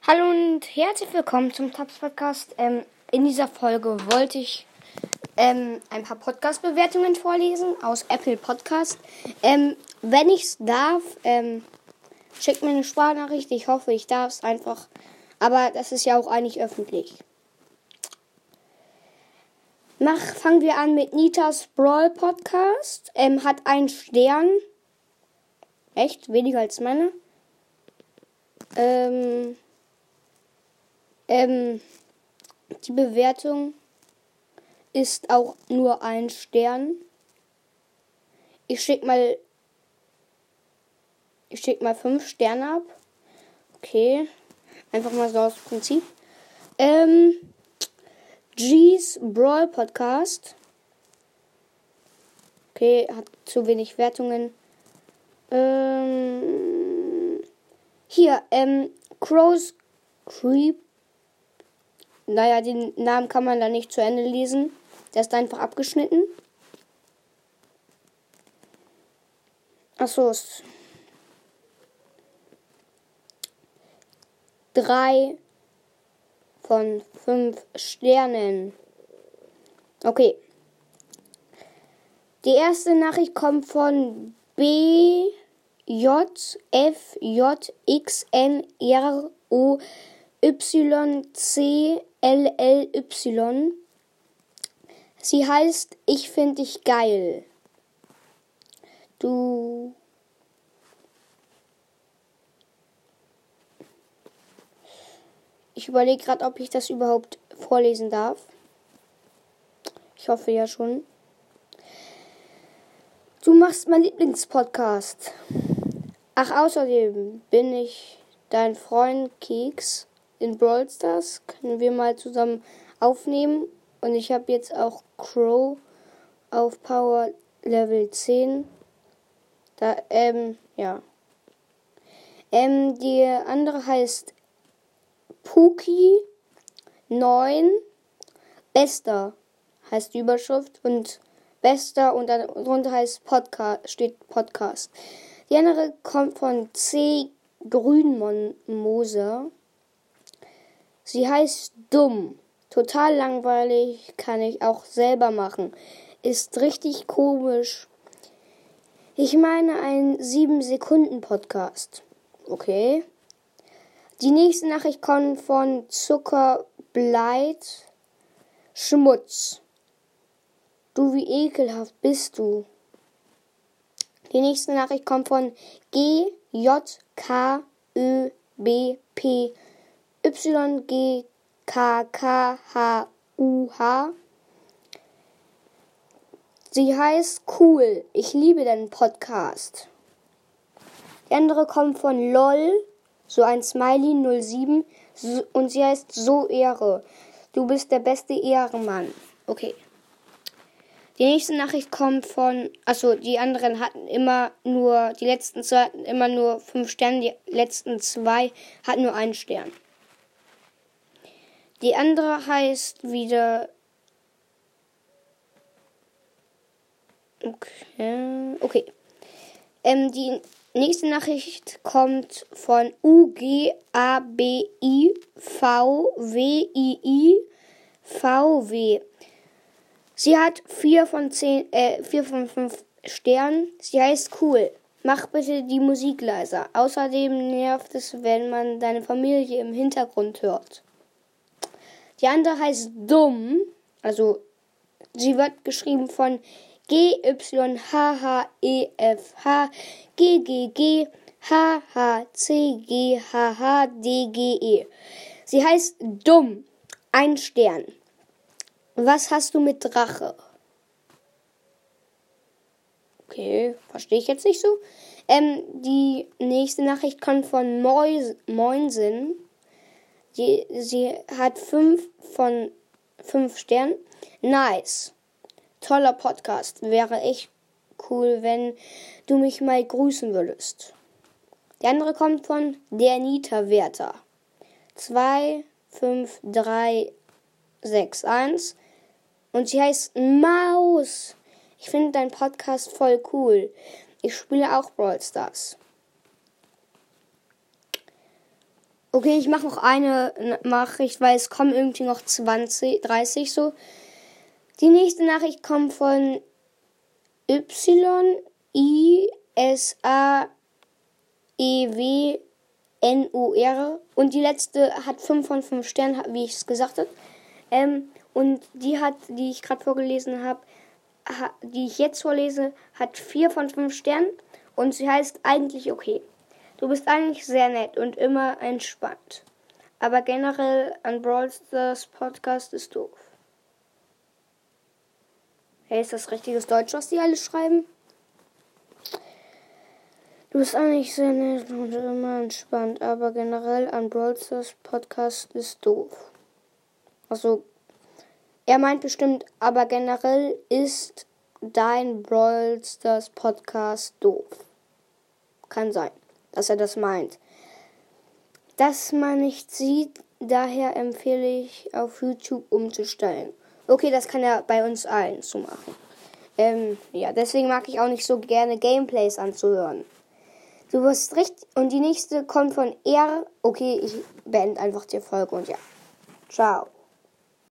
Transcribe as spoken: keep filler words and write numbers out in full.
Hallo und herzlich willkommen zum Taps Podcast. Ähm, in dieser Folge wollte ich ähm, ein paar Podcast-Bewertungen vorlesen aus Apple Podcast. Ähm, wenn ich es darf, ähm, schickt mir eine Sprachnachricht. Ich hoffe, ich darf es einfach. Aber das ist ja auch eigentlich öffentlich. Mach, fangen wir an mit Nitas Brawl Podcast. Ähm, hat einen Stern. Echt? Weniger als meine. Ähm... Ähm, die Bewertung ist auch nur ein Stern. Ich schick mal, ich schick mal fünf Sterne ab. Okay, einfach mal so aus Prinzip. Ähm, G's Brawl Podcast. Okay, hat zu wenig Wertungen. Ähm, hier, ähm, Crow's Creep. Naja, den Namen kann man da nicht zu Ende lesen. Der ist einfach abgeschnitten. Achso, ist drei von fünf Sternen. Okay. Die erste Nachricht kommt von B J F J X N R O Y C L L Y. Sie heißt Ich find dich geil. Du... Ich überlege gerade, ob ich das überhaupt vorlesen darf. Ich hoffe ja schon. Du machst mein Lieblingspodcast. Ach, außerdem bin ich dein Freund Keks in Brawl Stars. Können wir mal zusammen aufnehmen. Und ich habe jetzt auch Crow auf Power Level zehn. Da, ähm, ja. Ähm, die andere heißt Puki neun. Bester heißt die Überschrift. Und Bester und darunter heißt Podcast, steht Podcast. Die andere kommt von C. Grünmoser. Sie heißt Dumm. Total langweilig, kann ich auch selber machen. Ist richtig komisch. Ich meine ein sieben Sekunden Podcast. Okay. Die nächste Nachricht kommt von Zuckerbleit Schmutz. Du, wie ekelhaft bist du. Die nächste Nachricht kommt von G J K Ö B P Y G K K H U H. Sie heißt Cool. Ich liebe deinen Podcast. Die andere kommt von LOL, so ein Smiley null sieben, und sie heißt So Ehre. Du bist der beste Ehrenmann. Okay. Die nächste Nachricht kommt von, achso, die anderen hatten immer nur, die letzten zwei hatten immer nur fünf Sterne, die letzten zwei hatten nur einen Stern. Die andere heißt wieder, okay, okay. Ähm, die nächste Nachricht kommt von U G A B I V W I I V W. Sie hat vier von zehn, äh, vier von fünf Sternen. Sie heißt Cool. Mach bitte die Musik leiser. Außerdem nervt es, wenn man deine Familie im Hintergrund hört. Die andere heißt Dumm. Also, sie wird geschrieben von G Y H H E F H G G G H H C G H H D G E. Sie heißt Dumm. Ein Stern. Was hast du mit Drache? Okay, verstehe ich jetzt nicht so. Ähm, die nächste Nachricht kommt von Mois- Moinsen. Die, sie hat fünf von fünf Sternen. Nice. Toller Podcast. Wäre echt cool, wenn du mich mal grüßen würdest. Die andere kommt von der Nita Werther. zwei fünf drei sechs eins. Und sie heißt Maus. Ich finde deinen Podcast voll cool. Ich spiele auch Brawl Stars. Okay, ich mache noch eine Nachricht, weil es kommen irgendwie noch zwanzig, dreißig so. Die nächste Nachricht kommt von Y I S A E W N U R und die letzte hat fünf von fünf Sternen, wie ich es gesagt habe. Ähm, und die hat, die ich gerade vorgelesen habe, ha, die ich jetzt vorlese, hat vier von fünf Sternen und sie heißt eigentlich okay. Du bist eigentlich sehr nett und immer entspannt. Aber generell an Brawl Stars Podcast ist doof. Hey, ist das richtiges Deutsch, was die alle schreiben? Du bist eigentlich sehr nett und immer entspannt, aber generell an Brawl Stars Podcast ist doof. Also, er meint bestimmt, aber generell ist dein Brawl Stars Podcast doof. Kann sein, dass er das meint. Dass man nicht sieht, daher empfehle ich, auf YouTube umzustellen. Okay, das kann er bei uns allen so machen. Ähm, ja, deswegen mag ich auch nicht so gerne Gameplays anzuhören. Du wirst recht. Und die nächste kommt von R. Okay, ich beende einfach die Folge und ja. Ciao.